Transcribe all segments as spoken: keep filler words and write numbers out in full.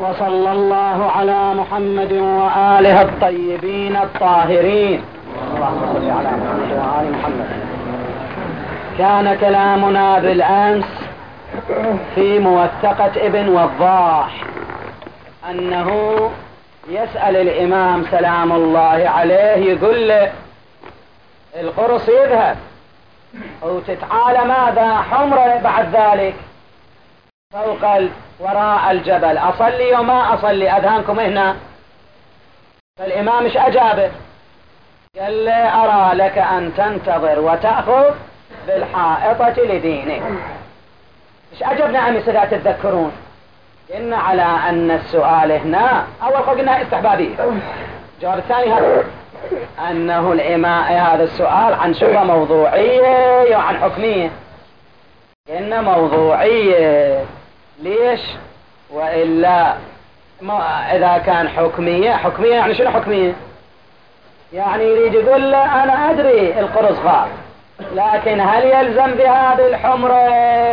وصلى الله على محمد وآله الطيبين الطاهرين. اللهم صل على محمد وآل محمد. كان كلامنا بالأمس في موثقة ابن وضاح أنه يسأل الإمام سلام الله عليه، يقول له القرص يذهب وتتعالى ماذا حمرة بعد ذلك فوق وراء الجبل، أصلي وما أصلي؟ أذهانكم هنا. فالإمام مش أجابه، قال له أرى لك أن تنتظر وتأخذ بالحائطة لدينك. مش أجبنا عن مثل تتذكرون إن على أن السؤال هنا أول قلنا استحبابية. الجواب الثاني هذا أنه الإمام هذا السؤال عن شبهة موضوعية وعن حكمية. إن موضوعية ليش؟ وإلا إذا كان حكمية، حكمية يعني شنو حكمية؟ يعني يريد يقول له أنا أدري القرص غاب، لكن هل يلزم بهذه الحمرة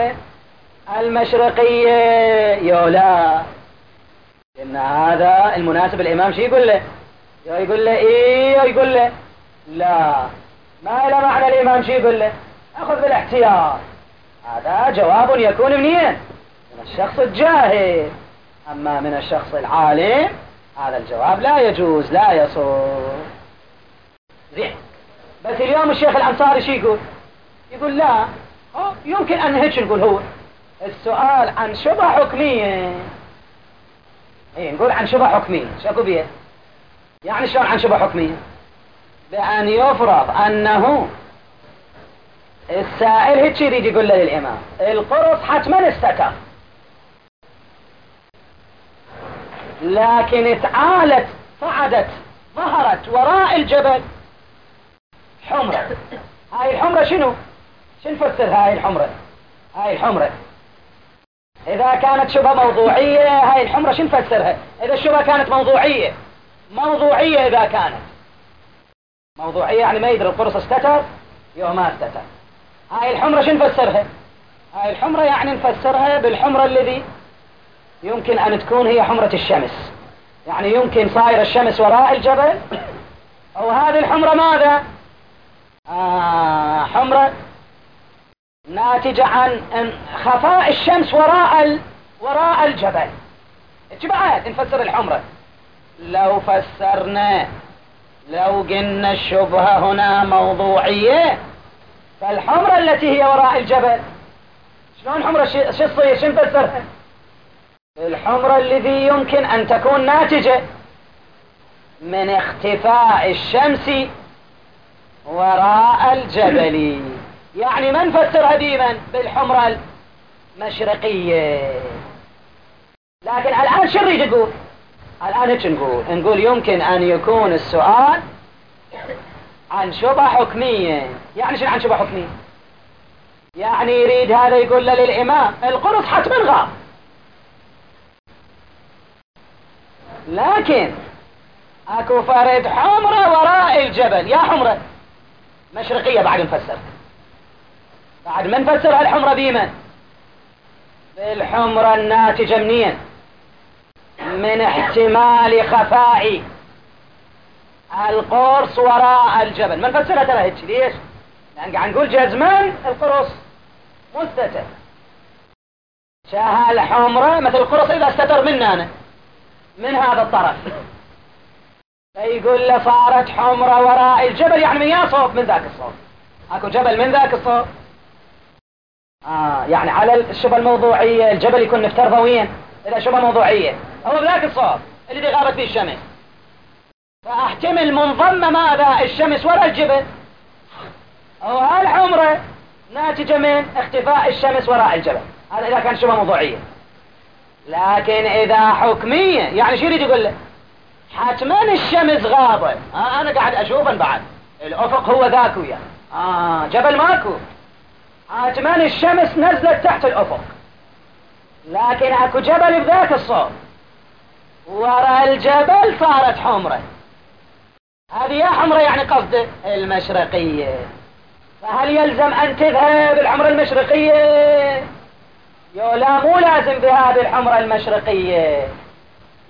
المشرقية يو لا؟ إن هذا المناسب الإمام شي يقول له؟ يقول له إيه يقول له لا. ما إلى معنى الإمام شي يقول له؟ أخذ بالاحتياط. هذا جواب يكون منين؟ من الشخص الجاهل. أما من الشخص العالم هذا الجواب لا يجوز، لا يصور. زين، بس اليوم الشيخ الأنصاري شي يقول؟ يقول لا، يمكن أن هيك نقول هو السؤال عن شبهة حكمية. ايه نقول عن شبهة حكمية. شو بيه؟ يعني شلون عن شبهة حكمية؟ بأن يفرض أنه السائل هيك يريد يقول له للإمام القرص حتما استتر، لكن اتعالت صعدت ظهرت وراء الجبل حمرة. هاي الحمرة شنو؟ شنو نفسر هاي الحمرة؟ هاي الحمرة إذا كانت شبهة موضوعية، هاي الحمرة شنو نفسرها؟ إذا الشبهة كانت موضوعية، موضوعية إذا كانت موضوعية يعني ما يدري القرص استتر يوم ما استتر. هاي الحمرة شنو نفسرها؟ هاي الحمرة يعني نفسرها بالحمرة الذي يمكن أن تكون هي حمرة الشمس، يعني يمكن صاير الشمس وراء الجبل، أو هذه الحمرة ماذا؟ آه حمرة ناتجة عن خفاء الشمس وراء ال... وراء الجبل. بعد نفسر الحمرة. لو فسرنا لو قلنا الشبهة هنا موضوعية، فالحمرة التي هي وراء الجبل شلون حمرة؟ شو تصير؟ شو نفسرها؟ الحمرة الذي يمكن أن تكون ناتجة من اختفاء الشمس وراء الجبل. يعني ما نفسرها ديما بالحمرة المشرقية. لكن الآن شو نريد نقول؟ الآن هيك نقول نقول يمكن أن يكون السؤال عن شبهة حكمية. يعني شنو عن شبهة حكمية؟ يعني يريد هذا يقول له للإمام القرص حتما غاب، لكن اكو فرد حمرة وراء الجبل. يا حمرة مشرقية بعد نفسر، بعد ما نفسر الحمرة بيمن بالحمرة الناتجة منين؟ من احتمال خفاء القرص وراء الجبل. ما نفسرها ترى هيك. ليش؟ لأن قاعد نقول جزمان القرص مستتر. شاها الحمرة مثل القرص إذا استتر مننا أنا من هذا الطرف، فيقول له صارت حمرة وراء الجبل، يعني من يا صوب من ذاك الصوب. اكو جبل من ذاك الصوب. آه يعني على الشبهة الموضوعية الجبل يكون نفترضه وين؟ إذا شبهة موضوعية هو بذاك الصوب اللي غابت فيه الشمس، فاحتمل منضم ماذا؟ الشمس وراء الجبل، أو هالحمرة ناتجة من اختفاء الشمس وراء الجبل. هذا إذا كان شبهة موضوعية. لكن إذا حكمية يعني شو يريد يقول له؟ حتما الشمس غابة. آه أنا قاعد أشوفا بعد الأفق هو ذاك ويا آه جبل ماكو، حتما الشمس نزلت تحت الأفق، لكن أكو جبل بذاك الصوب وراء الجبل صارت حمرة. هذه يا حمرة يعني قصده المشرقية. فهل يلزم أن تذهب الحمرة المشرقية؟ يو لا، مو لازم بهذه الحمرة المشرقية.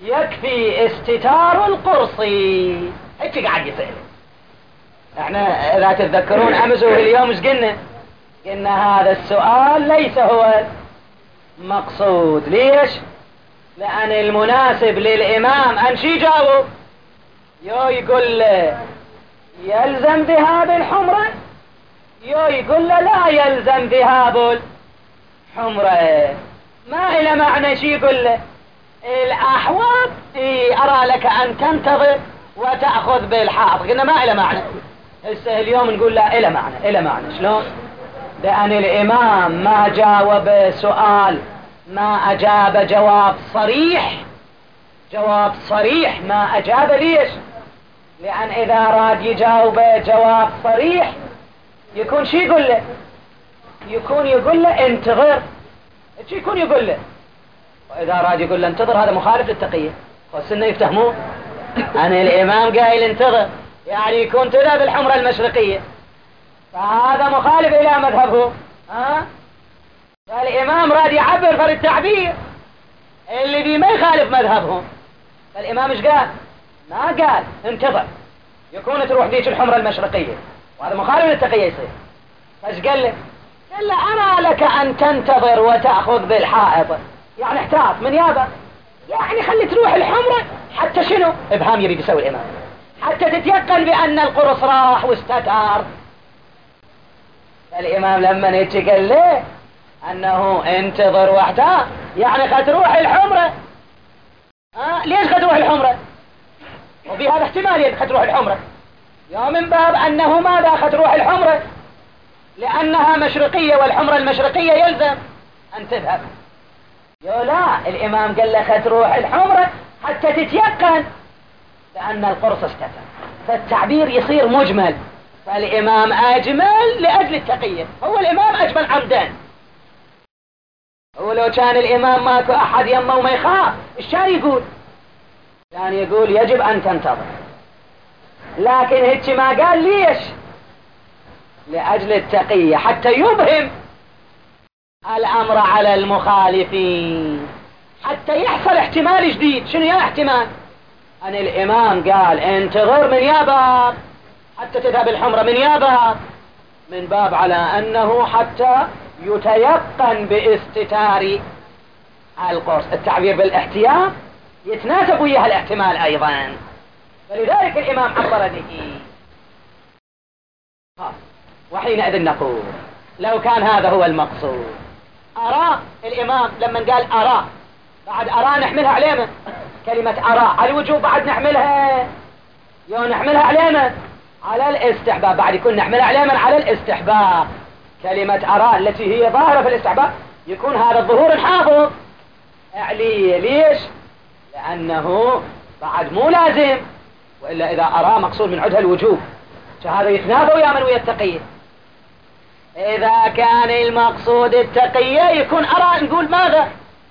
يكفي استتار القرص. هيك قاعد يسأل. احنا اذا تتذكرون امس واليوم ايش قلنا؟ قلنا هذا السؤال ليس هو مقصود. ليش؟ لان المناسب للامام ان شي جاوب، يو يقول له يلزم ذهاب الحمرة، يو يقول له لا يلزم ذهاب الحمرة. ما إلى معنى شي يقول له الأحوط إيه أرى لك أن تنتظر وتأخذ بالحاط. قلنا ما إلى معنى. هسه اليوم نقول لا إلى معنى. إلى معنى شلون؟ لأن الإمام ما جاوب سؤال، ما أجاب جواب صريح. جواب صريح ما أجاب. ليش؟ لأن إذا أراد يجاوب جواب صريح يكون شي يقول له؟ يكون يقول له انتظر. شي يكون يقول له. وإذا أراد يقول له انتظر هذا مخالف للتقية. والسنة يفتهمون أنا الإمام قايل انتظر يعني يكون تذهب الحمرة المشرقية، فهذا مخالف إلى مذهبه. ها؟ فالإمام راد يعبر فر التعبير اللي بي ما يخالف مذهبهم. فالإمام ايش قال؟ ما قال انتظر يكون تروح ديك الحمرة المشرقية، وهذا مخالف للتقية يصير. فايش قال له؟ قال له أنا لك أن تنتظر وتأخذ بالحائط. يعني احتاط من يابا، يعني خلي تروح الحمرة حتى شنو؟ ابهام يريد يسوي الإمام، حتى تتيقن بأن القرص راح واستتار. الإمام لما نجي قال له أنه انتظر واحتاط، يعني خد تروح الحمرة. آه ليش خد تروح الحمرة؟ وفي هذا احتمال خد تروح الحمرة، يا من باب أنه ماذا خد تروح الحمرة؟ لأنها مشرقية والحمرة المشرقية يلزم أن تذهب. يا لا، الإمام قال له خد تروح الحمرة حتى تتيقن لأن القرص استتر. فالتعبير يصير مجمل. فالإمام أجمل لأجل التقية. هو الإمام أجمل عمدا. ولو كان الإمام ماكو أحد يمه وما يخاف إيش كان يقول؟ كان يقول يجب أن تنتظر. لكن هيك ما قال. ليش؟ لأجل التقية، حتى يبهم الأمر على المخالفين، حتى يحصل احتمال جديد. شنو يا احتمال؟ أن الإمام قال انتظر من يابا حتى تذهب الحمرة، من يابا من باب على أنه حتى يتيقن باستتار القرص. التعبير بالاحتياط يتناسب وياه الاحتمال أيضا، فلذلك الإمام عبر به. وحينئذ نقول لو كان هذا هو المقصود، أرى الإمام لما قال أرى، بعد أرى نحملها علينا كلمة أرى على الوجوب، بعد نحملها يو نحملها علينا على الاستحباب، بعد يكون نحملها علينا على الاستحباب. كلمة أرى التي هي ظاهرة في الاستحباب يكون هذا الظهور الحاضر عليه. ليش؟ لأنه بعد مو لازم، وإلا إذا أرى مقصود من عدها الوجوب فهذا يتنافى ويا من ويا التقية. إذا كان المقصود التقية يكون أرى نقول ماذا؟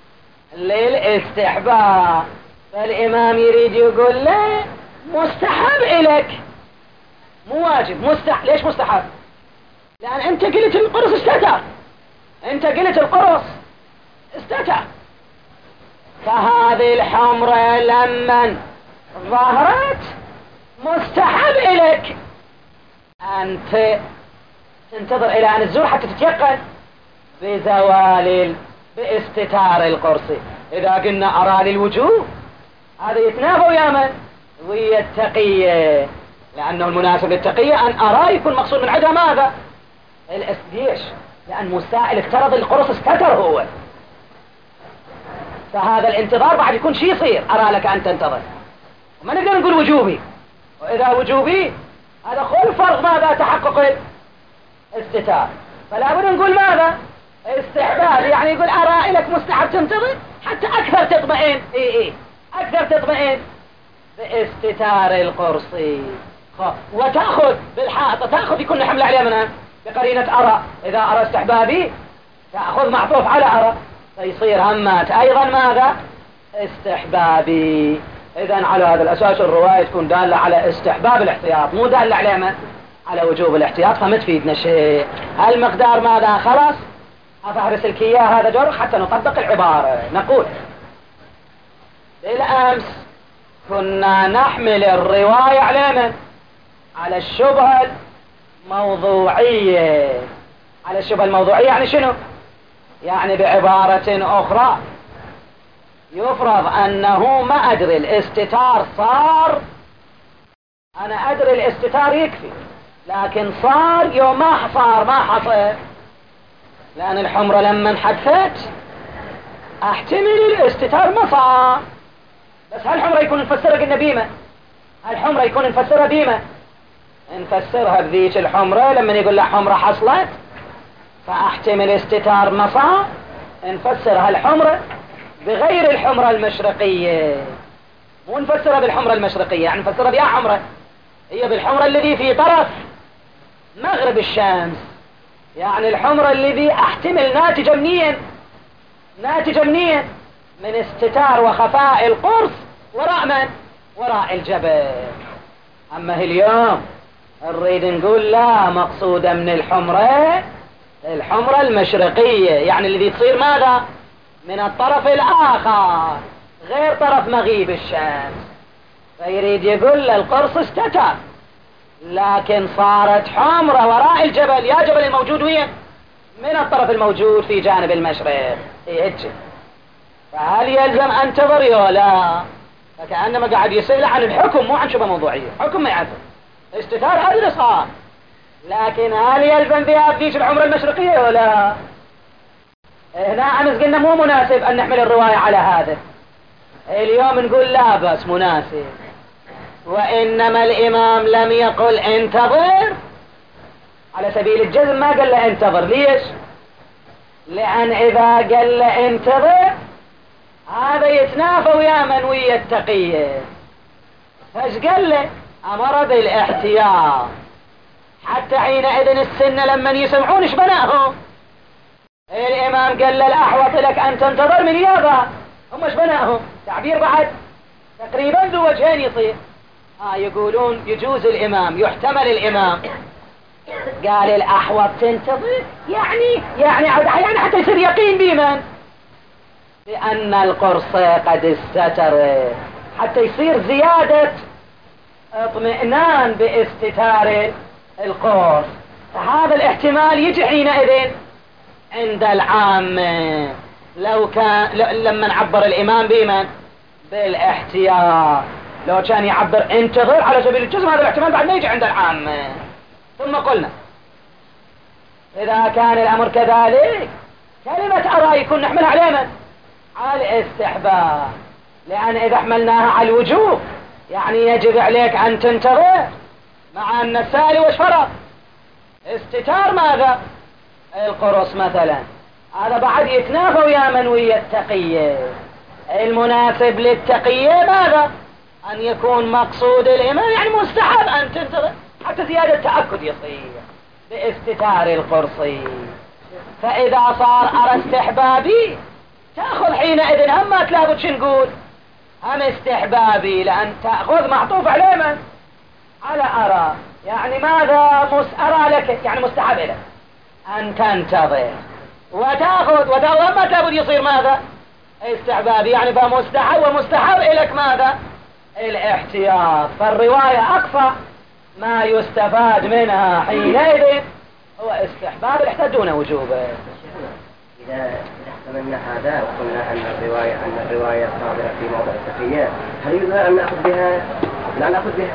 للاستحباب. فالإمام يريد يقول له مستحب إليك مو واجب. مستحب. ليش مستحب؟ لأن أنت قلت القرص استتر، أنت قلت القرص استتر. فهذه الحمرة لما ظهرت مستحب إليك أنت تنتظر إلى أن الزور حتى تتيقن بزوال باستتار القرص. إذا قلنا أرى للوجوب هذا يتنافى ويا من؟ ويا التقية، لأنه المناسب للتقية أن أرى يكون مقصود من عدها ماذا؟ ليش؟ لأن مسائل افترض القرص استتر هو، فهذا الانتظار بعد يكون شي يصير أرى لك أن تنتظر. وما نقدر نقول وجوبي، وإذا وجوبي هذا خل فرض ماذا؟ تحقق الاستتار. فلا بد نقول ماذا؟ استحباب، يعني يقول أرى لك مستحب تنتظر حتى أكثر تطمئن. إيه إيه أكثر تطمئن باستتار القرص وتأخذ بالحائط. تأخذ يكون حمل عليها منها بقرينة أرى. إذا أرى استحبابي تأخذ معطوف على أرى، فيصير همات أيضا ماذا؟ استحبابي. إذن على هذا الأساس الرواية تكون دالة على استحباب الاحتياط، مو دالة على ما على وجوب الاحتياط، فما تفيدنا شيء. المقدار ماذا؟ خلاص أفهرس لك إياه هذا جرح حتى نطبق العبارة. نقول بالأمس كنا نحمل الرواية على من؟ على الشبهة الموضوعية. على الشبهة الموضوعية يعني شنو؟ يعني بعبارة أخرى يفرض أنه ما أدري الاستتار صار، أنا أدري الاستتار يكفي، لكن صار يوم ما صار ما حصل، لأن الحمرة لما انحدثت احتمل الاستتار ما صار. بس هالحمرة يكون نفسرها قلنا بيمة، هالحمرة يكون نفسرها بيمة، نفسرها بذيك الحمرة لما يقول لها حمرة حصلت فاحتمل استتار ما صار، نفسر هالحمرة بغير الحمرة المشرقية، مو نفسرها بالحمرة المشرقية، يعني نفسرها بأي حمرة؟ هي بالحمرة الذي في طرف مغرب الشمس، يعني الحمرة الذي احتمل ناتجة منين؟ ناتجة منين؟ من استتار وخفاء القرص وراء من؟ وراء الجبل. اما اليوم نريد نقول لا، مقصودة من الحمرة الحمرة المشرقية، يعني الذي تصير ماذا؟ من الطرف الآخر غير طرف مغيب الشمس، فيريد يقول القرص استتر لكن صارت حمرة وراء الجبل. يا جبل الموجود وين؟ من الطرف الموجود في جانب المشرق. هيك فهل يلزم انتظر يا لا؟ فكأنما قاعد يسأل عن الحكم مو عن شبه موضوعية. حكم ما يعرف استتار هذا اللي صار، لكن هل يلزم فيها بذيك الحمرة المشرقية ولا؟ هنا امس قلنا مو مناسب ان نحمل الرواية على هذا، اليوم نقول لا بس مناسب. وانما الامام لم يقل انتظر على سبيل الجزم، ما قال له انتظر. ليش؟ لان اذا قال له انتظر هذا يتنافى ويا من ويا التقية، فايش قال له؟ امر بالاحتياط حتى حينئذ السنة لما يسمعون ايش بناهم. الامام قال له الاحوط لك ان تنتظر من يابا، هم ايش بناهم؟ تعبير بعد تقريبا ذو وجهين يصير. ها آه يقولون يجوز الامام، يحتمل الامام قال الاحوط تنتظر، يعني يعني يعني حتى يصير يقين بمن؟ بان القرص قد استتر، حتى يصير زيادة اطمئنان باستتار القرص. فهذا الاحتمال يجي حينئذ عند العامة لو كان لما نعبر الامام بمن؟ بالاحتياط. لو كان يعبر انتظر على سبيل الجزم هذا الاحتمال بعد ما يجي عند العامة. ثم قلنا اذا كان الامر كذلك كلمة ارى يكون نحملها على من؟ على الاستحباب، لان اذا حملناها على الوجوب يعني يجب عليك ان تنتظر، مع ان السائل وش فرض؟ استتار ماذا؟ القرص مثلا. هذا بعد يتنافى ويا من ويا التقية. المناسب للتقية ماذا؟ ان يكون مقصود الامام يعني مستحب ان تنتظر حتى زيادة تأكد يصير باستتار القرصي. فاذا صار ارى استحبابي تأخذ حينئذ هم ما تلابد شو نقول؟ هم استحبابي، لان تأخذ معطوف على من؟ على ارى، يعني ماذا؟ مس ارى لك يعني مستحب لك ان تنتظر وتأخذ وتأخذ ما تلابد يصير ماذا؟ استحبابي، يعني فمستحب ومستحب لك ماذا؟ الاحتياط. فالرواية اقصى ما يستفاد منها حينئذ هو استحباب الاحتياط دون وجوبه. إذا احتملنا هذا وقلنا أن الرواية أن الرواية صادرة في موضع التقية، هل يجوز أن نأخذ بها؟ لا نأخذ بها،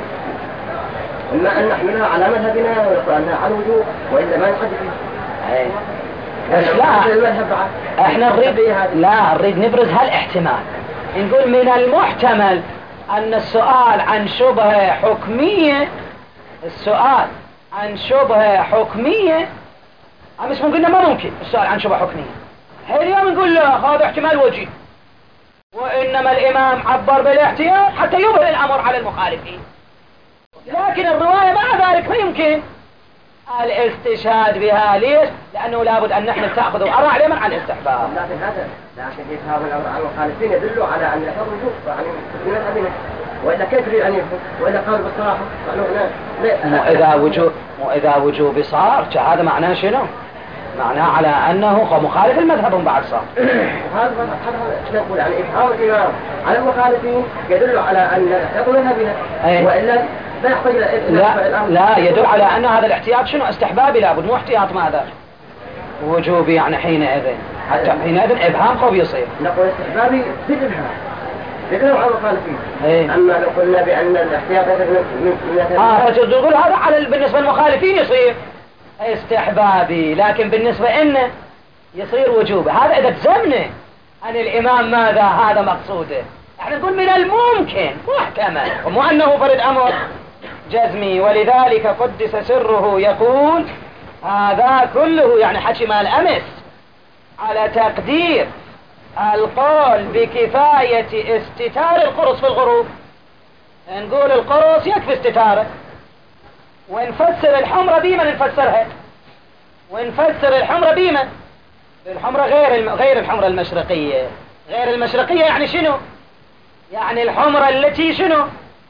إما أن نحملها على مذهبنا وأنها على الوجوب، وإلا ما نقدر بها. بس لا احنا نريد لا نريد نبرز هالاحتمال، نقول من المحتمل أن السؤال عن شبهة حكمية، السؤال عن شبهة حكمية مش قلنا ما ممكن السؤال عن شبهة حكمية، اليوم نقول لا هذا احتمال وجيه، وإنما الإمام عبر بالاحتياط حتى يظهر الأمر على المخالفين. لكن الرواية مع ذلك ما يمكن الاستشهاد بها. ليش؟ لأنه لابد أن نحن تأخذ أرى على من عن الاستحباب. لكن هذا لكن إظهار الأمر على المخالفين يدل على أن يحفظ الوجوب يعني في مذهبنا، وإذا كيف يريد أن يفهم؟ وإذا قال بالصراحة قالوا لا. مو إذا وجوب مو إذا وجوب صار هذا معناه شنو؟ معناه على أنه مخالف المذهب بعد صار. هذا هذا نقول يعني إفهام الإمام على المخالفين يدل على أن الاحتياط مذهبنا، وإلا لا يحتاج إلى لا لا يدل على أن هذا الاحتياط شنو استحبابي لابد، مو احتياط ماذا وجوبي يعني حينئذ، حتى حينئذ إبهام خوف يصير. نقول استحبابي بالإبهام ذكروا على المخالفين. ايه. أما لو قلنا بأن الاحتياط من اه فتقول هذا على بالنسبة للمخالفين يصير استحبابي، لكن بالنسبة إنه يصير وجوبي. هذا إذا تزمنا عن الإمام ماذا هذا مقصوده، احنا نقول من الممكن محتمل، ومو أنه فرد أمر جزمي. ولذلك قدس سره يقول هذا كله يعني حكي مال أمس على تقدير القول بكفاية استتار القرص في الغروب. نقول القرص يكفي استتاره، ونفسر الحمرة بيما نفسرها، ونفسر الحمرة بيما الحمرة غير الم... غير الحمرة المشرقية. غير المشرقية يعني شنو؟ يعني الحمرة التي شنو؟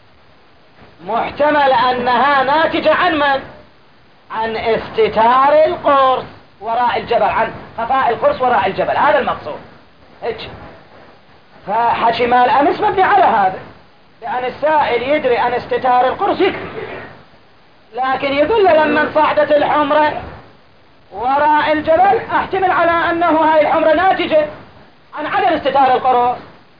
محتمل أنها ناتجة عن من؟ عن استتار القرص وراء الجبل، عن خفاء القرص وراء الجبل، هذا المقصود. هيك فحكي مال أمس مبني على هذا، لأن السائل يدري أن استتار القرص يكفي، لكن يقول له لما صعدت الحمرة وراء الجبل احتمل على أنه هاي الحمرة ناتجة عن عدم استتار القرص.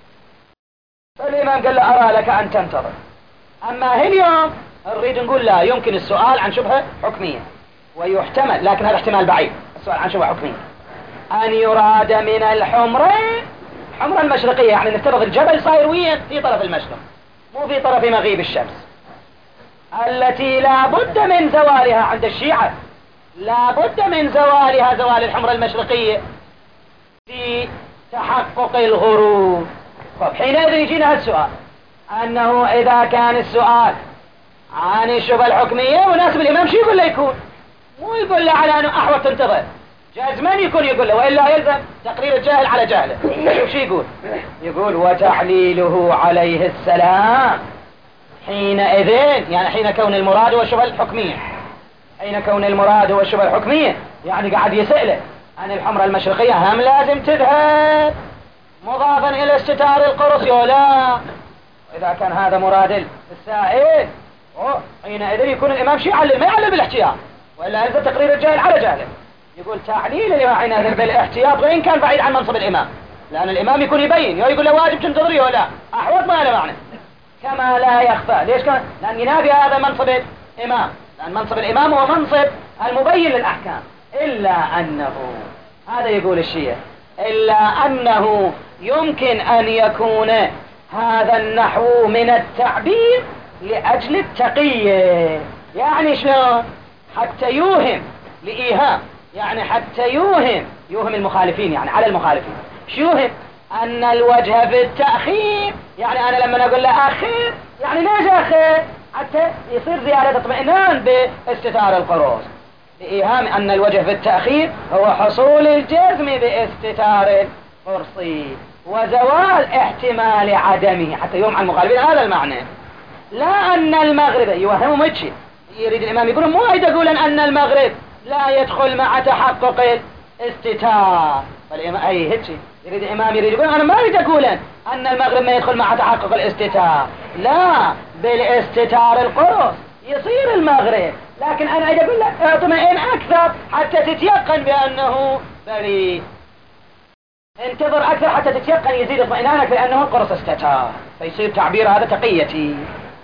فالإمام قال له أرى لك أن تنتظر. أما اليوم نريد نقول لا، يمكن السؤال عن شبهة حكمية ويحتمل، لكن هذا احتمال بعيد، السؤال عن شبهة حكمية أن يراد من الحمرة الحمرة المشرقية، يعني نفترض الجبل صاير وين في طرف المشرق مو في طرف مغيب الشمس، التي لا بد من زوالها عند الشيعة، لا بد من زوالها زوال الحمرة المشرقية في تحقق الغروب. طب حينئذ يجينا هالسؤال، أنه إذا كان السؤال عن الشبهة الحكمية وناسب الإمام شو يقول له يكون؟ مو يقول له على أنه أحوط تنتظر جازما يكون يقول له، وإلا يلزم تقرير الجاهل على جهله. شوف شو يقول؟ يقول وتعليله عليه السلام حينئذ، يعني حين كون المراد هو الشبهة الحكمية، حين كون المراد هو الشبهة الحكمية يعني قاعد يسأله عن الحمرة المشرقية هم لازم تذهب مضافا إلى استتار القرص ولا؟ إذا كان هذا مراد السائل حينئذ يكون الإمام شيء يعلل ما يعلل بالاحتياط، وإلا يلزم تقرير الجاهل على جهله. يقول تعليل الإمام حينئذ بالاحتياط وإن كان بعيد عن منصب الإمام، لأن الإمام يكون يبين يقول له واجب تنتظري ولا أحوط ما له معنى، كما لا يخفى. ليش كان؟ لأن ينافي هذا منصب الإمام، لأن منصب الإمام هو منصب المبين للأحكام. إلا أنه هذا يقول الشيعة إلا أنه يمكن أن يكون هذا النحو من التعبير لأجل التقية، يعني شلون؟ حتى يوهم لإيهام، يعني حتى يوهم يوهم المخالفين، يعني على المخالفين شو يوهم؟ أن الوجه في التأخير، يعني أنا لما أقول له أخير يعني ليش أخير؟ حتى يصير زيادة اطمئنان باستتار القرص، لإيهام أن الوجه في التأخير هو حصول الجزم باستتار القرص وزوال احتمال عدمه، حتى يوم عن المخالفين هذا المعنى. لا أن المغرب يوهم مجي، يريد الإمام يقول مو أيد يقول أن المغرب لا يدخل مع تحقق الاستتار، فالإمام أي هيك يريد الإمام يريد يقول أنا ما أريد أقول أن المغرب ما يدخل مع تحقق الاستتار، لا بالاستتار القرص يصير المغرب، لكن أنا أريد أقول لك اطمئن أكثر حتى تتيقن بأنه بريء، انتظر أكثر حتى تتيقن يزيد اطمئنانك بأنه القرص استتار، فيصير تعبير هذا تقيتي.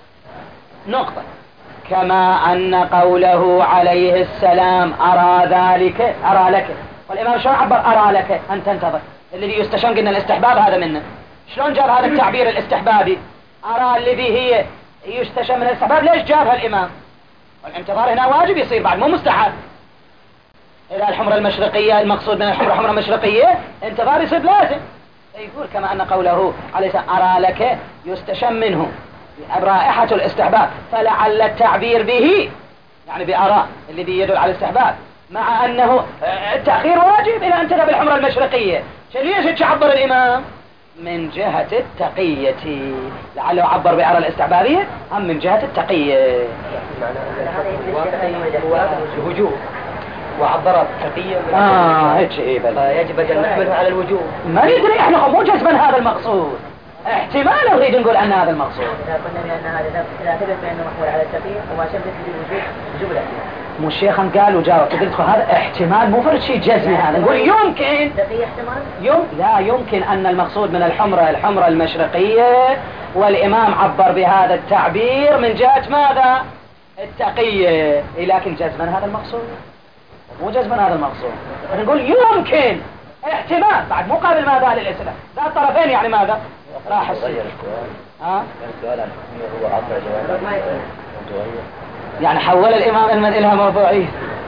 نقطة. كما أن قوله عليه السلام أرى ذلك أرى لك، والإمام شلون عبر أرى لك أن تنتظر؟ الذي يستشم قلنا الاستحباب هذا منه، شلون جاب هذا التعبير الاستحبابي أرى الذي هي يستشم من الاستحباب؟ ليش جابها الإمام؟ والانتظار هنا واجب يصير بعد مو مستحب. إذا الحمرة المشرقية المقصود من الحمرة حمرة مشرقية انتظار يصير لازم. يقول كما أن قوله عليه السلام أرى لك يستشم منه رائحة الاستحباب، فلعل التعبير به يعني بأراء الذي يدل على الاستحباب، مع أنه التأخير واجب إذا انتهى بالحمرة المشرقية. ليش تعبر الإمام؟ من جهة التقية، لعله عبر بأراء الاستحبابية أم من جهة التقية. وجوب وعبر التقية اه هيك ايه بل فيجب ان نحمله على الوجوب. ما ندري احنا مو جزما هذا المقصود، احتمال نريد نقول ان هذا المقصود. اذا قلنا بان هذا لا ثبت بانه محمول على التقية وما ثبت بالوجوب وجوب الاحتمال. مو الشيخ قال وجاوب قلت هذا احتمال مو فرد شيء جزمي، هذا نقول يمكن تقية احتمال يم لا يمكن ان المقصود من الحمرة الحمرة المشرقية، والامام عبر بهذا التعبير من جهة ماذا؟ التقية، لكن جزما هذا المقصود مو جزما هذا المقصود، نقول يمكن احتمال بعد مو قابل ماذا للاسئله ذا الطرفين، يعني ماذا راح السؤال ها السؤال هو عطى جواب يعني حول الامام المد الى موضوعيه.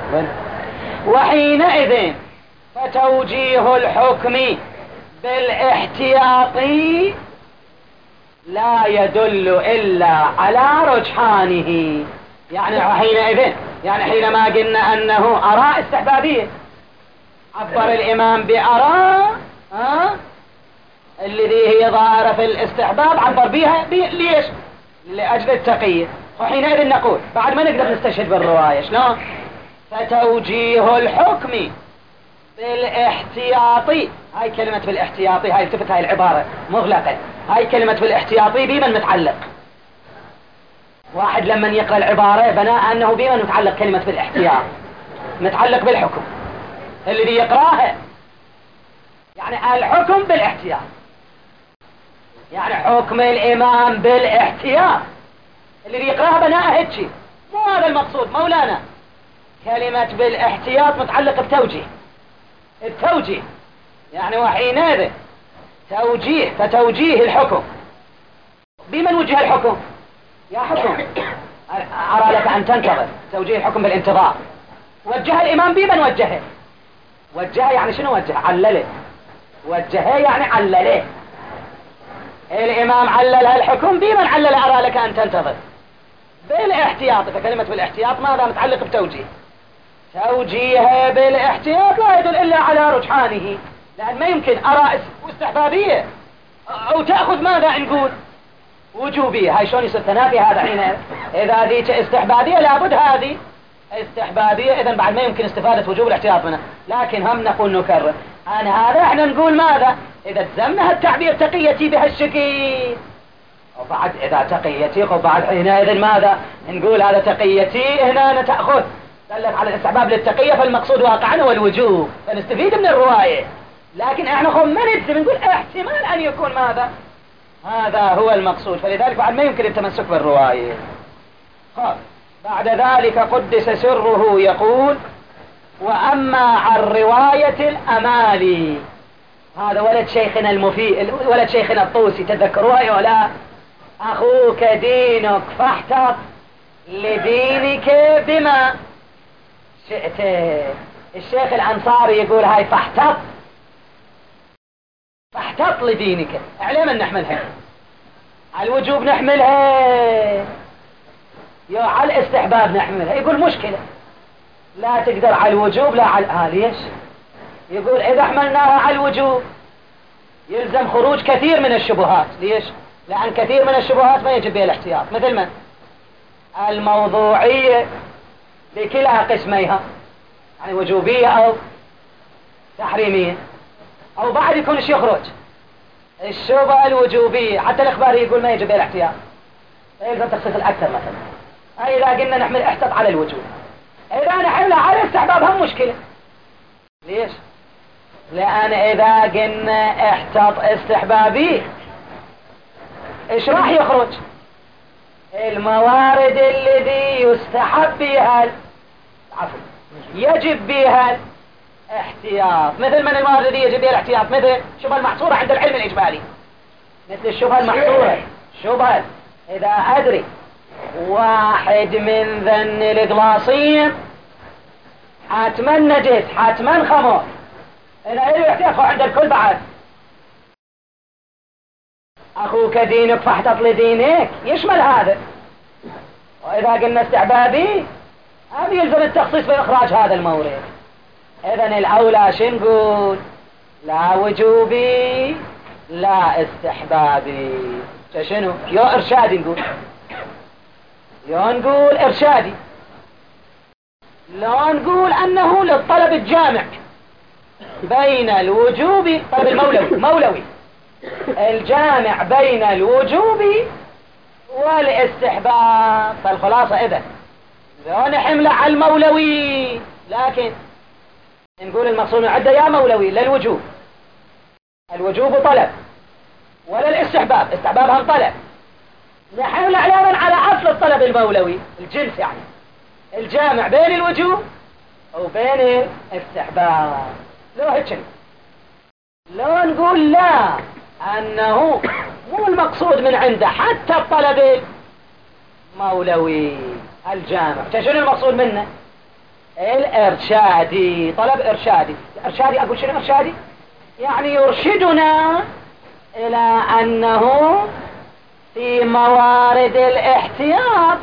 وحينئذ فتوجيه الحكم بالاحتياط لا يدل الا على رجحانه، يعني حينئذ يعني حينما قلنا انه اراء استحبابيه عبر الامام باراء ها الذي هي ظاهره في الاستحباب عبر بها بي ليش؟ لاجل التقيه. وحينئذ نقول بعد ما نقدر نستشهد بالروايه شلون؟ فتوجيه الحكم بالاحتياطي، هاي كلمه بالاحتياطي هاي التفت هاي العباره مغلقه، هاي كلمه بالاحتياطي بمن متعلق؟ واحد لما يقرأ العبارة بناء أنه بمن متعلق كلمة بالاحتياط؟ متعلق بالحكم الذي يقرأها، يعني الحكم بالاحتياط، يعني حكم الإمام بالاحتياط الذي يقرأها بناء هيك، مو هذا المقصود مولانا. كلمة بالاحتياط متعلق بتوجيه، التوجيه يعني وحينئذ توجيه فتوجيه الحكم بمن وجه الحكم؟ يا حكم أرى لك أن تنتظر، توجيه الحكم بالانتظار. وجه الإمام بمن وجهه؟ وجهه يعني شنو وجه؟ علله. وجهه يعني علله، الإمام علل الحكم بمن علل أرى لك أن تنتظر؟ بالاحتياط. فكلمة بالاحتياط ماذا؟ متعلق بتوجيه، توجيه بالاحتياط لا يدل إلا على رجحانه، لأن ما يمكن أرى استحبابية أو تأخذ ماذا نقول وجوبية. هاي شلون يصير تنافي هذا؟ حين إذا ذيك استحبابية لابد هذه استحبابية، إذن بعد ما يمكن استفادة وجوب الاحتياط منها. لكن هم نقول نكرر عن هذا احنا نقول ماذا؟ إذا تزمنا التعبير تقيتي بهالشكل وبعد إذا تقيتي وبعد حينئذ ماذا؟ نقول هذا تقيتي هنا تأخذ دلت على الاستحباب للتقية، فالمقصود واقعا هو الوجوب، فنستفيد من الرواية. لكن احنا خم ما نجزم نقول احتمال أن يكون ماذا؟ هذا هو المقصود، فلذلك بعد ما يمكن التمسك بالرواية. خب بعد ذلك قدس سره يقول: وأما عن رواية الأمالي، هذا ولد شيخنا المفيد، ولد شيخنا الطوسي، تذكروها ولا؟ أخوك دينك فاحتط لدينك بما شئت. الشيخ الأنصاري يقول هاي فاحتط، فاحتط لدينك. على من نحملها؟ على الوجوب نحملها، يا على الاستحباب نحملها؟ يقول مشكلة، لا تقدر على الوجوب لا على آه ليش؟ يقول إذا حملناها على الوجوب يلزم خروج كثير من الشبهات. ليش؟ لأن كثير من الشبهات ما يجب بها الاحتياط، مثل من؟ الموضوعية بكلا قسميها، يعني وجوبية أو تحريمية، أو بعد يكونش يخرج الشبهة الوجوبية. حتى الإخباري يقول ما يجب بها الاحتياط، يلزم تخصيص الأكثر مثلا. إذا قلنا نحمل احتط على الوجوب، إذا نحملها على الاستحباب هم مشكلة. ليش؟ لأن إذا قلنا احتط استحبابي إيش راح يخرج؟ الموارد الذي يستحب بها عفوا يجب بها الاحتياط، مثل من الموارد الذي يجب بها الاحتياط؟ مثل الشبهة المحصورة عند العلم الإجمالي، مثل الشبهة المحصورة. شبهة إذا أدري واحد من ذن القلاصين حتما نجس حتما خمر، إذا إلي احتياط عند الكل بعد. أخوك دينك فاحتط لدينك يشمل هذا. وإذا قلنا استعبابي هذا يلزم التخصيص في إخراج هذا المورد. إذن الأولى شو نقول؟ لا وجوبي لا استحبابي. شنو؟ يا إرشادي نقول، يا نقول إرشادي. لو نقول أنه للطلب الجامع بين الوجوب، طلب المولوي مولوي الجامع بين الوجوب والاستحباب. فالخلاصة إذا لو نحمل على المولوي، لكن نقول المقصود عدة يا مولوي للوجوب، الوجوب طلب، ولا الاستحباب، استحباب هم طلب، نحمل علامة على أصل الطلب المولوي الجنس، يعني الجامع بين الوجوب وبين الاستحباب. لو هيك لو نقول لا، أنه مو المقصود من عنده حتى الطلب المولوي الجامع، شنو المقصود منه؟ الإرشادي، طلب إرشادي. الإرشادي أقول شنو إرشادي؟ يعني يرشدنا إلى أنه في موارد الاحتياط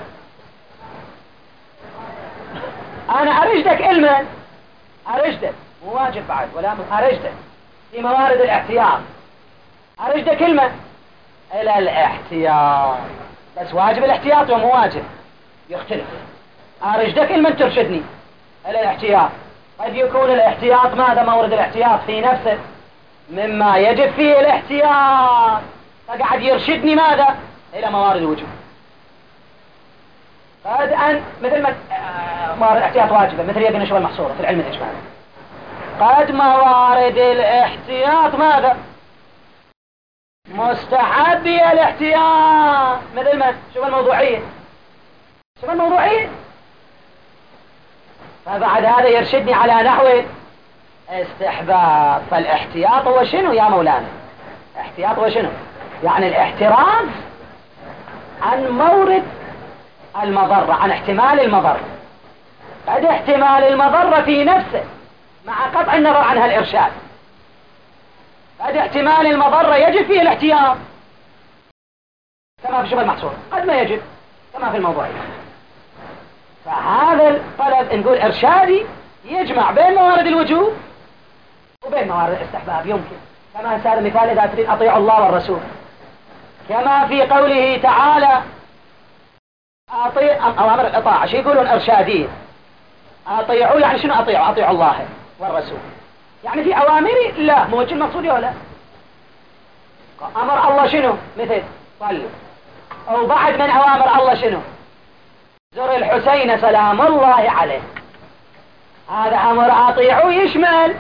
أنا أرشدك علما، أرشدك مو واجب بعد ولا أرشدك في موارد الاحتياط، أرشدك كلمة إلى الاحتياط، بس واجب الاحتياط ومو واجب يختلف. أرشدك كلمة ترشدني إلى الاحتياط، قد يكون الاحتياط ماذا؟ مورد الاحتياط في نفسه مما يجب فيه الاحتياط، فقعد يرشدني ماذا؟ إلى موارد الوجوب. قد أن مثل ما موارد الاحتياط واجبة، مثل يبنى شبه المحصورة في العلم الإجمالي، قد موارد الاحتياط ماذا؟ مستحبية الاحتياط، مثل ما شوف الموضوعية، شوف الموضوعية. فبعد هذا يرشدني على نحو استحباب. فالاحتياط هو شنو يا مولانا؟ احتياط هو شنو؟ يعني الاحتراز عن مورد المضرة، عن احتمال المضرة. قد احتمال المضرة في نفسه مع قطع النظر عنها الإرشاد، قد احتمال المضرة يجب فيه الاحتياط كما في شبه المحصول، قد ما يجب كما في الموضوعية. فهذا الطلب نقول إرشادي يجمع بين موارد الوجوب وبين موارد الاستحباب، يمكن كما سأل مثال إذا تريد أطيع الله والرسول، كما في قوله تعالى أطيع أوامر الإطاعة، شو يقولون إرشادية؟ أطيعوا يعني شنو أطيعوا؟ أطيعوا الله والرسول، يعني في أوامري لا مو وجه المقصود ولا أمر الله شنو؟ مثل صلوا، أو بعد من أوامر الله شنو؟ زر الحسين سلام الله عليه، هذا أمر أطيعوا يشمل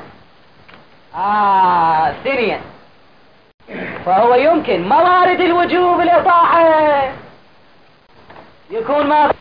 آه ثانيا. فهو يمكن موارد الوجوب الإطاعة يكون ما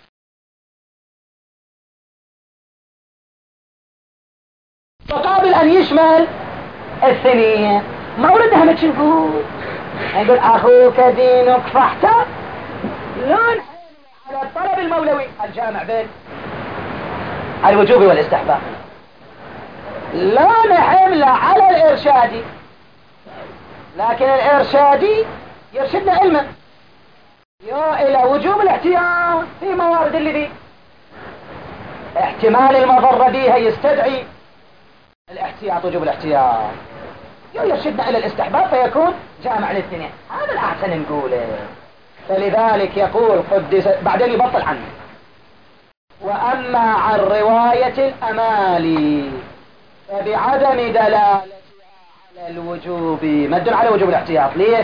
مقابل أن يشمل الثانية. موردها ما تشوفوا نقول أخوك دينك فاحتر، لون على الطلب المولوي الجامع بين الوجوب والاستحباب، لا نحمل على الإرشادي، لكن الإرشادي يرشدنا علما يا إلى وجوب الاحتياط في موارد اللي دي احتمال المضرة بها يستدعي الاحتياط، وجوب الاحتياط يرشدنا إلى الاستحباب فيكون جامع للاثنين. هذا الأحسن نقوله. فلذلك يقول قدس، بعدين يبطل عنه. وأما عن رواية الأمالي فبعدم دلالتها على الوجوب، مد على وجوب الاحتياط. ليش؟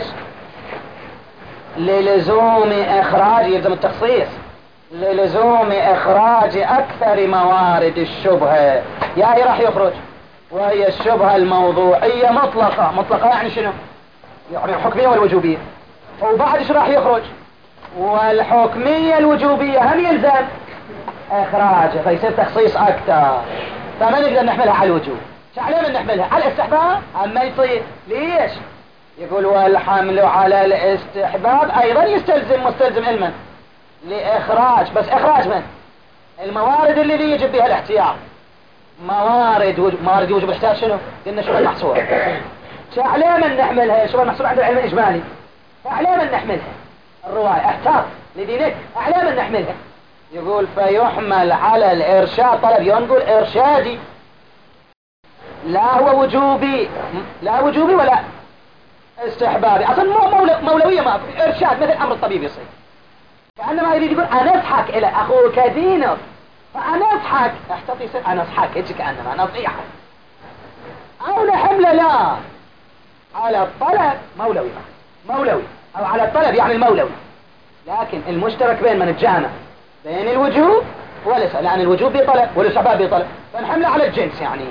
للزوم إخراج، يلزم التخصيص، للزوم إخراج أكثر موارد الشبهة. يا هي راح يخرج، وهي الشبهة الموضوعية مطلقة. مطلقة يعني شنو؟ يعني الحكمية والوجوبية. وبعد ايش راح يخرج؟ والحكمية الوجوبية هم يلزم إخراجه، فيصير تخصيص أكثر. فما نقدر نحملها على الوجوب، شعلين نحملها على الاستحباب أما يصير. ليش؟ يقول والحمل على الاستحباب أيضا يستلزم مستلزم علما لإخراج، بس إخراج من؟ الموارد اللي, اللي يجب بها الاحتياط. موارد وجب، موارد وجب الاحتياط شنو؟ قلنا شبه المحصورة. شعلين نحملها شبه المحصورة عند العلم الإجمالي، فعلين نحملها الرواية احتاط لدينك، أعلام نحملها. يقول فيحمل على الإرشاد طلب، ينقول إرشادي لا هو وجوبي، لا وجوبي ولا استحبابي، أصلا مو مولو مولوية، ما إرشاد مثل أمر الطبيب يصير. كأنما يريد يقول أنصحك إلى أخوك دينك فأنصحك احتطي سر أنصحك هيك كأنما نصيحة أو نحمله لا على الطلب مولوي مولوي أو على الطلب يعني المولوي، لكن المشترك بين من الجامع بين الوجوب وليس، لأن الوجوب بطلب والاستحباب بطلب، فنحمله على الجنس يعني.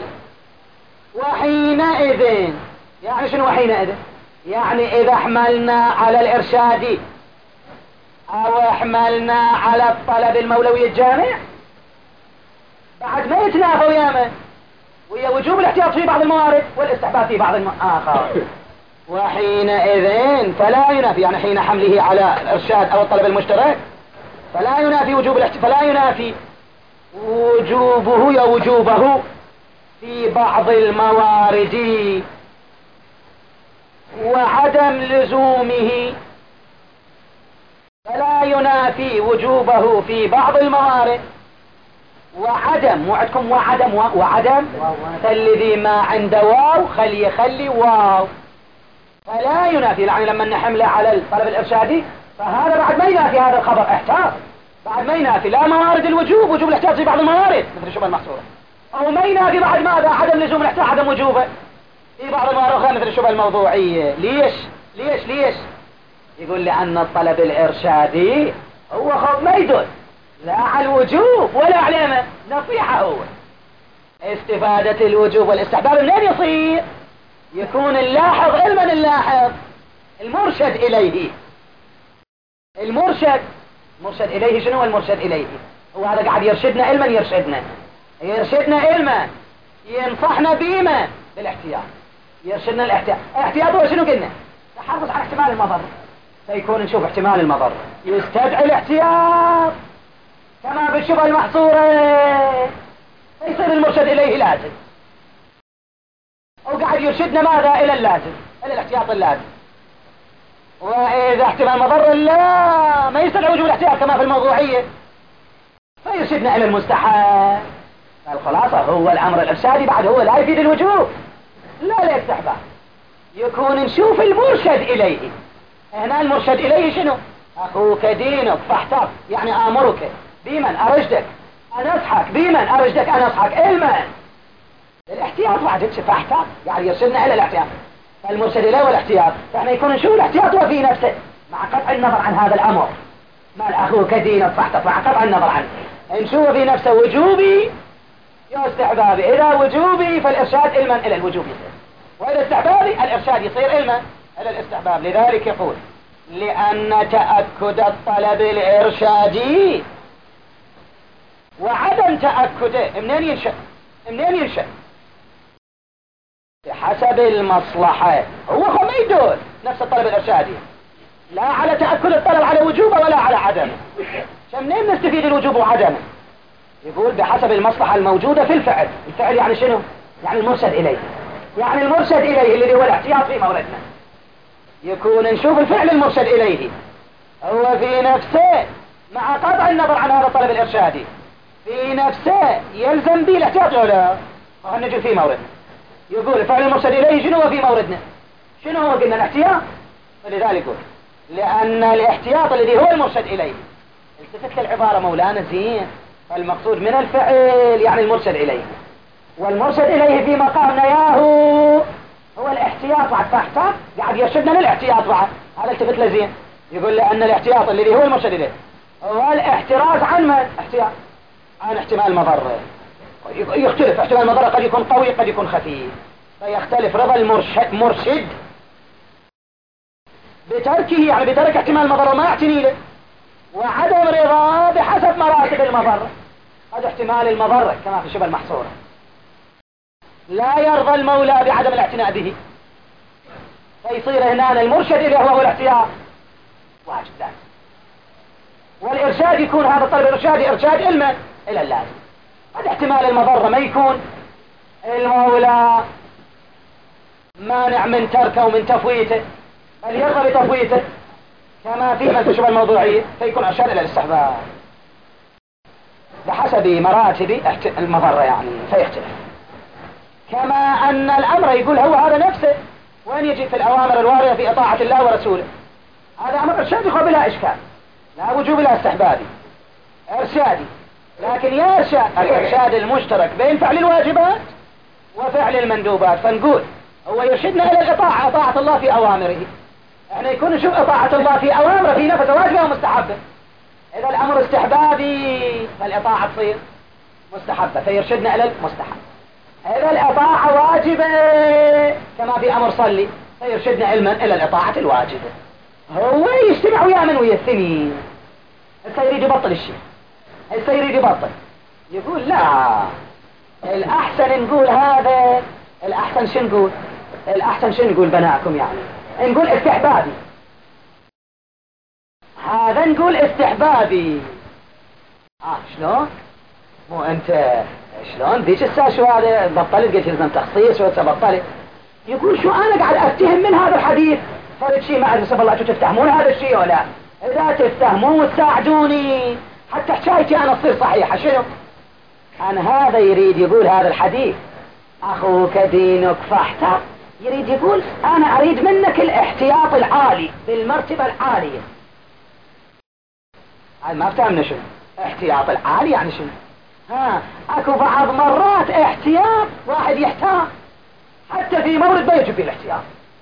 وحينئذ يعني شنو حينئذ؟ يعني إذا حملنا على الإرشادي أو حملنا على الطلب المولوي الجامع بعد ما يتنافوا ياما ويا وجوب الاحتياط في بعض الموارد والاستحباب في بعض الآخر. وحينئذ فلا ينافي، يعني حين حمله على الإرشاد أو الطلب المشترك فلا ينافي وجوب الاحتياط، فلا ينافي وجوبه يا وجوبه في بعض الموارد وعدم لزومه، فلا ينافي وجوبه في بعض الموارد وعدم وعدكم وعدم وعدم فالذي ما عنده واو خلي خلي واو، فلا ينافي، يعني لما نحمله على الطلب الإرشادي فهذا بعد ما ينافي هذا الخبر احتاط، بعد ما ينافي لا موارد الوجوب وجوب الاحتياط في بعض الموارد مثل الشبهة المحصورة، أو ما ينافي بعد ماذا عدم لزوم الاحتياط عدم وجوبه في بعض الموارد مثل الشبهة الموضوعية. ليش ليش ليش يقول لأن الطلب الإرشادي هو خوف ما يدل لا على الوجوب ولا على نصيحة، هو استفادة الوجوب والاستحباب منين يصير؟ يكون اللاحظ علما اللاحظ المرشد إليه، المرشد مرشد إليه شنو هو المرشد إليه؟ هو هذا قاعد يرشدنا علما، يرشدنا يرشدنا علما، ينصحنا بما بالاحتياط، يرشدنا الاحتياط. الاحتياط هو شنو قلنا؟ تحرص على احتمال المضر، فيكون نشوف احتمال المضر يستدعي الاحتياط كما بالشبهة المحصورة، فيصير المرشد إليه لازم، أو قاعد يرشدنا ماذا؟ إلى اللازم، إلى الاحتياط اللازم. وإذا احتمال مضر لا ما يستدعي وجوب الاحتياط كما في الموضوعية فيرشدنا إلى المستحب. الخلاصة هو الأمر الإرشادي بعد هو لا يفيد الوجوب لا الاستحباب، يكون نشوف المرشد إليه. هنا المرشد إليه شنو؟ أخوك دينك فاحتاط، يعني آمرك بمن أرشدك أنصحك، بمن أرشدك أنصحك علما الاحتياط بعد فاحتاط، يعني يرشدنا إلى الاحتياط، فالمرشد إليه والاحتياط، فإحنا يكون نشوف الاحتياط وفي نفسه مع قطع النظر عن هذا الأمر، ما أخوك دينك فاحتاط مع قطع النظر عنه، نشوف في نفسه وجوبي يا استحبابي، إذا وجوبي فالإرشاد علما إلى الوجوب يصير، وإذا استحبابي الإرشاد يصير علما إلى الاستحباب. لذلك يقول لأن تأكد الطلب الإرشادي وعدم تأكده منين ينشأ؟ منين ينشأ؟ بحسب المصلحة، هو هو ما يدور نفس الطلب الإرشادي لا على تأكد الطلب على وجوبه ولا على عدمه، منين نستفيد الوجوب وعدمه؟ يقول بحسب المصلحة الموجودة في الفعل. الفعل يعني شنو؟ يعني المرشد إليه، يعني المرشد إليه الذي هو الاحتياط في موردنا، يكون نشوف الفعل المرشد إليه هو في نفسه مع قطع النظر عن هذا الطلب الإرشادي في نفسه يلزم به الاحتياط ولا نجي في موردنا. يقول الفعل المرشد إليه شنو هو في موردنا؟ شنو هو؟ قلنا الاحتياط، فلذلك يقول لأن الاحتياط الذي هو المرشد إليه. التفت للعبارة مولانا زين، المقصود من الفعل يعني المرشد إليه، والمرشد إليه في مقام نياه هو الاحتياط بعد، فاحتاط قاعد يرشدنا للاحتياط بعد، هذا التفت لزين. يقول لأن الاحتياط الذي هو المرشد إليه هو الاحتراز عن من؟ احتياط عن احتمال المضرة. يختلف احتمال المضرة، قد يكون قوي قد يكون خفيف، فيختلف رضا المرشد مرشد بتركه يعني بترك احتمال المضرة ما يعتني له، وعدم رضا بحسب مراتب المضرة، هذا احتمال المضرة كما في الشبهة المحصورة. لا يرضى المولى بعدم الاعتناء به، فيصير هنا المرشد إليه هو الاحتياط واجب ذلك، والإرشاد يكون هذا الطلب الإرشادي إرشاد علما إلى اللازم. هذا احتمال المضرة ما يكون المولى مانع من تركه ومن تفويته بل يرضى بتفويته كما في من تشبه الموضوعية، فيكون إرشاد إلى الاستحباب بحسب مراتب المضرة يعني فيختلف. كما أن الأمر يقول هو هذا نفسه وين يجي في الأوامر الواردة في إطاعة الله ورسوله، هذا أمر إرشادي بلا إشكال، لا وجوب لا استحبابي إرشادي، لكن يرشد الإرشاد المشترك بين فعل الواجبات وفعل المندوبات، فنقول هو يرشدنا إلى الإطاعة، طاعة الله في أوامره. احنا يكون نشوف طاعة الله في أوامره في نفس واجبة ومستحبة. إذا الأمر استحبابي فالإطاعة تصير مستحبة فيرشدنا إلى المستحب. إذا الإطاعة واجبة كما في أمر صلي فيرشدنا علما إلى الإطاعة الواجبة. هو يجتمع ويا من ويا الثمين. هسه يريد يبطل الشيء، هسه يريد يبطل، يقول لا الأحسن نقول هذا، الأحسن شو نقول؟ الأحسن شو نقول بناكم يعني؟ نقول استحبابي، هذا نقول استحبابي. آه شلون؟ مو أنت شلون ذيك الساعة شو هذا بطلت؟ قلت لازم تخصيص وتبطلت. يقول شو أنا قاعد أفتهم من هذا الحديث فرد شيء ما أدري الله شو تفتهمون هذا الشيء ولا؟ إذا تفتهمون وتساعدوني حتى حكايتي أنا تصير صحيحة. شنو؟ عن هذا يريد يقول هذا الحديث أخوك دينك فاحتر، يريد يقول أنا أريد منك الاحتياط العالي بالمرتبة العالية. هاي ما افتهمنا شنو احتياط العالي يعني شنو. ها اكو بعض مرات احتياط واحد يحتاط حتى في مورد ما يجب الاحتياط،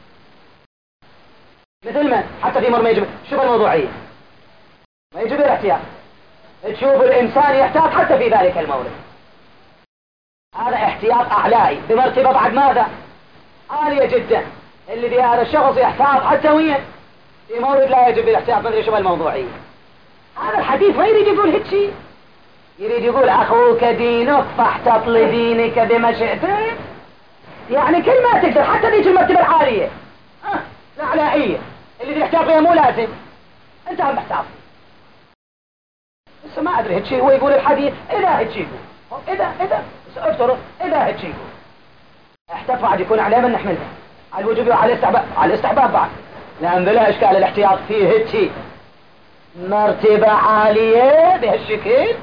مثل ما حتى في مورد ما يجب. شوف الموضوعية ما يجب الاحتياط، تشوف الانسان يحتاط حتى في ذلك المورد. هذا احتياط اعلائي بمرتبة بعد ماذا عالية جدا، اللي في هذا الشخص يحتاط حتى وين في مورد لا يجب الاحتياط. ما ادري شو الموضوعية. هذا الحديث ما يريد يقول هيك شيء، يريد يقول أخوك دينك فاحتط لدينك بما شئت. يعني كل ما تقدر حتى ذيك المرتبة العالية أه الأعلائية اللي تحتاط فيها مو لازم أنت هم محتاط. بس ما أدري هيك شيء. هو يقول الحديث إذا هيك شيء يقول إذا إذا بس أفترض إذا هيك شيء يقول احتاط بعد يكون عليه من نحملها على الوجوب وعلى الاستحباب، على الاستحباب بعد لأن بلا إشكال الاحتياط فيه هيك شيء مرتبة عالية بهالشكل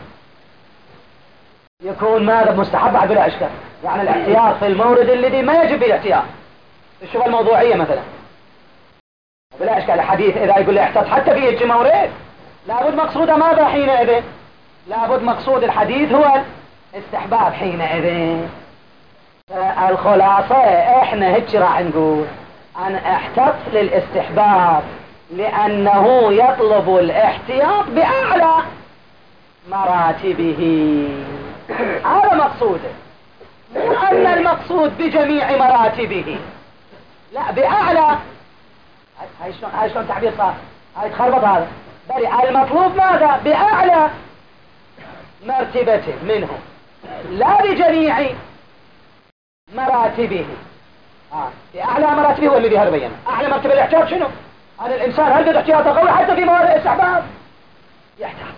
يكون ماذا مستحب بعد بلا اشكال. يعني الاحتياط في المورد الذي ما يجب الاحتياط. الشبهة الموضوعية مثلا بلا اشكال الحديث اذا يقول لي احتياط حتى في هيك مورد لابد مقصوده ماذا حينئذ؟ لابد مقصود الحديث هو استحباب حينئذ. الخلاصة احنا هيك راح نقول ان احتط للاستحباب لانه يطلب الاحتياط باعلى مراتبه. هذا مقصوده، مو ان المقصود بجميع مراتبه، لا باعلى. هاي شلون هاي شلون تعبير صار؟ هاي تخربط هذا. بل المطلوب ماذا؟ باعلى مرتبته منه لا بجميع مراتبه. آه. باعلى مراتبه هو الذي هذا بينه. اعلى مرتبه الاحتياط شنو؟ هذا الانسان هل قد احتياطه قوي حتى في موارد الاستحباب يحتاط.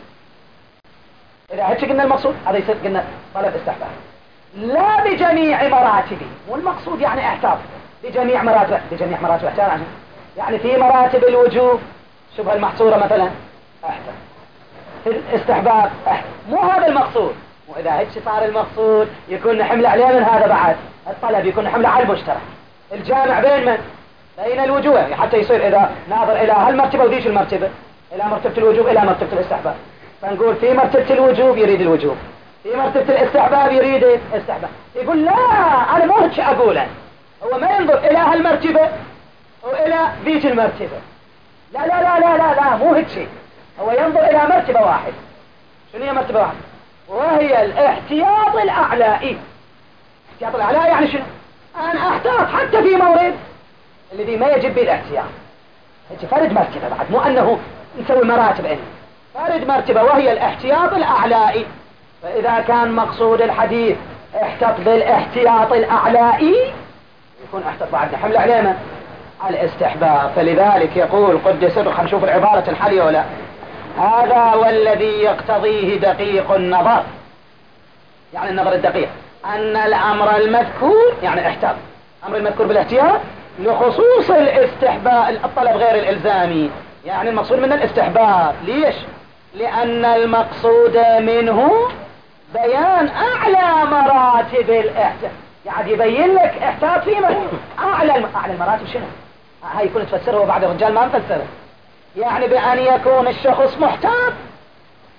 إذا هيك قلنا المقصود هذا يصير قلنا طلب استحباب لا بجميع مراتبه. والمقصود يعني احتاط بجميع مراتب، بجميع مراتب احتاط يعني في مراتب الوجوب شبه المحصورة مثلا احتاط، في الاستحباب احتاط. مو هذا المقصود. وإذا هيك صار المقصود يكون نحمل عليه من هذا بعد الطلب يكون نحمله على المشترك الجامع بين من؟ بين الوجوه حتى يصير إذا ناظر إلى هالمرتبة وذيش المرتبة إلى مرتبة الوجوب إلى مرتبة الاستحباب. فنقول في مرتبة الوجوب يريد الوجوب، في مرتبة الاستحباب يريد الاستحباب. يقول لا أنا مو هيك أقوله. هو ما ينظر إلى هالمرتبة وإلى ذيك المرتبة، لا لا لا لا لا لا مو هيك شيء. هو ينظر إلى مرتبة واحد. شنو هي مرتبة واحد؟ وهي الاحتياط الأعلائي. الاحتياط الأعلائي يعني شنو؟ أنا أحتاط حتى في مورد الذي ما يجب به الاحتياط. هيك فرد مرتبة بعد، مو أنه نسوي مراتب إنه فرد مرتبة وهي الاحتياط الأعلائي. فإذا كان مقصود الحديث احتط بالاحتياط الأعلائي يكون احتط بعد حمل علينا على الاستحباب. فلذلك يقول قدس سره، خلينا نشوف العبارة الحالية ولا. هذا والذي يقتضيه دقيق النظر، يعني النظر الدقيق، أن الأمر المذكور يعني احتط أمر المذكور بالاحتياط لخصوص الاستحباب الطلب غير الإلزامي. يعني المقصود من الاستحباب. ليش؟ لأن المقصود منه بيان أعلى مراتب الاحتياط. يعني يبين لك احتاط في أعلى الم... أعلى المراتب شنو؟ هاي يكون تفسره بعد الرجال ما نفسره. يعني بأن يكون الشخص محتاط حتى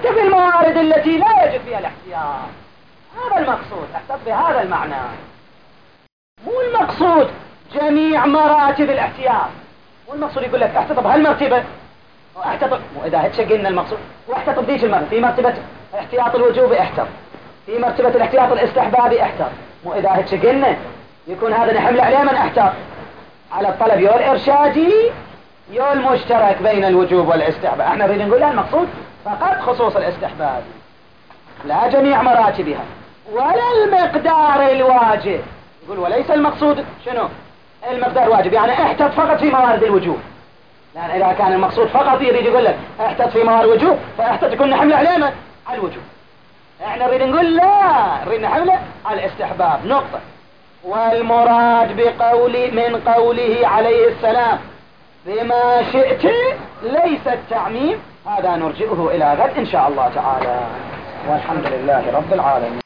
حتى في الموارد التي لا يجب فيها الاحتياط. هذا المقصود، احتط بهذا المعنى. مو المقصود جميع مراتب الاحتياط، مو المقصود يقول لك احتط بهالمرتبة واحتط، واذا هيك قلنا المقصود واحتط بديش المرتبة، في مرتبة احتياط الوجوب احتط، في مرتبة الاحتياط الاستحبابي احتط، مو اذا هيك قلنا يكون هذا نحمل عليه من احتط على الطلب يو الارشادي يو المشترك بين الوجوب والاستحباب. احنا نريد نقول لا، المقصود فقط خصوص الاستحباب لا جميع مراتبها ولا المقدار الواجب. يقول وليس المقصود شنو المقدار الواجب، يعني احتط فقط في موارد الوجوب، لان اذا كان المقصود فقط يريد يقول لك احتط في موارد الوجوب فاحتط يكون نحمل عليه على الوجوب. احنا نريد نقول لا، نريد نحمله على الاستحباب نقطة. والمراد بقول من قوله عليه السلام بما شئت ليس التعميم، هذا نرجئه إلى غد إن شاء الله تعالى، والحمد لله رب العالمين.